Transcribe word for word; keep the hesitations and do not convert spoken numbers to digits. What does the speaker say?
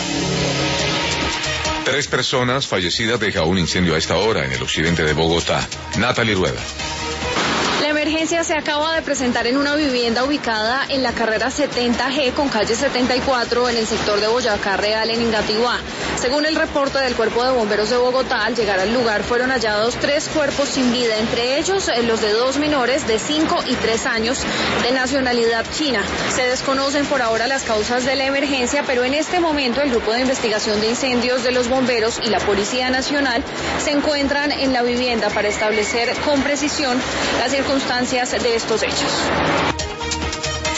Tres personas fallecidas deja un incendio a esta hora en el occidente de Bogotá. Natalie Rueda. La emergencia se acaba de presentar en una vivienda ubicada en la carrera setenta G con calle setenta y cuatro en el sector de Boyacá Real en Engativá. Según el reporte del Cuerpo de Bomberos de Bogotá, al llegar al lugar fueron hallados tres cuerpos sin vida, entre ellos los de dos menores de cinco y tres años de nacionalidad china. Se desconocen por ahora las causas de la emergencia, pero en este momento el Grupo de Investigación de Incendios de los Bomberos y la Policía Nacional se encuentran en la vivienda para establecer con precisión las circunstancias de estos hechos.